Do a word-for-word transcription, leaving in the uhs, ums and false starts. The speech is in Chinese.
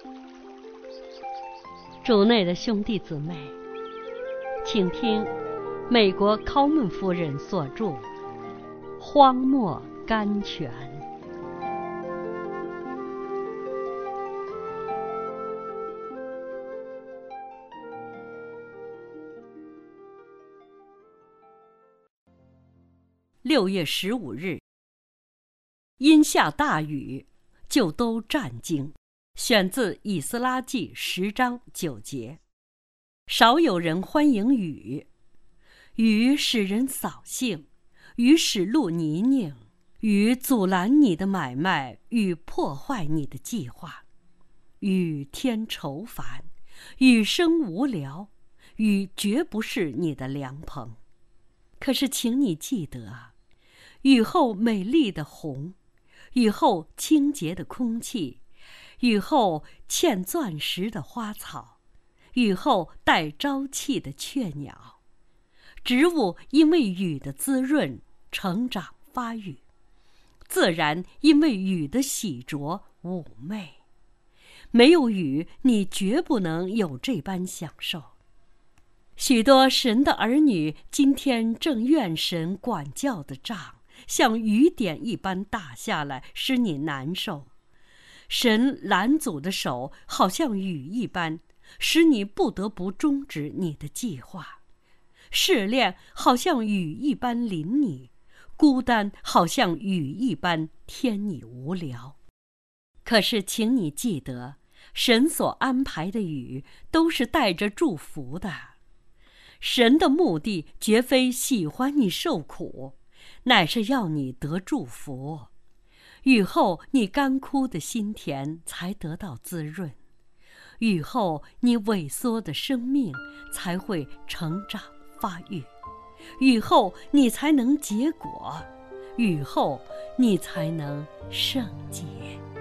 主内的兄弟姊妹，请听美国考门夫人所著《荒漠甘泉》。六月十五日，因下大雨，就都战惊。选自《以斯拉记》十章九节。少有人欢迎雨，雨使人扫兴，雨使路泥泞，雨阻拦你的买卖，雨破坏你的计划，雨添愁烦，雨生无聊，雨绝不是你的良朋。可是请你记得，雨后美丽的红，雨后清洁的空气，雨后嵌钻石的花草，雨后带朝气的雀鸟，植物因为雨的滋润成长发育，自然因为雨的洗濯妩媚。没有雨，你绝不能有这般享受。许多神的儿女今天正怨神管教的杖像雨点一般打下来，使你难受。神拦阻的手好像雨一般，使你不得不终止你的计划。试炼好像雨一般淋你，孤单好像雨一般添你无聊。可是请你记得，神所安排的雨都是带着祝福的。神的目的绝非喜欢你受苦，乃是要你得祝福。雨后你干枯的心田才得到滋润，雨后你萎缩的生命才会成长发育，雨后你才能结果，雨后你才能圣洁。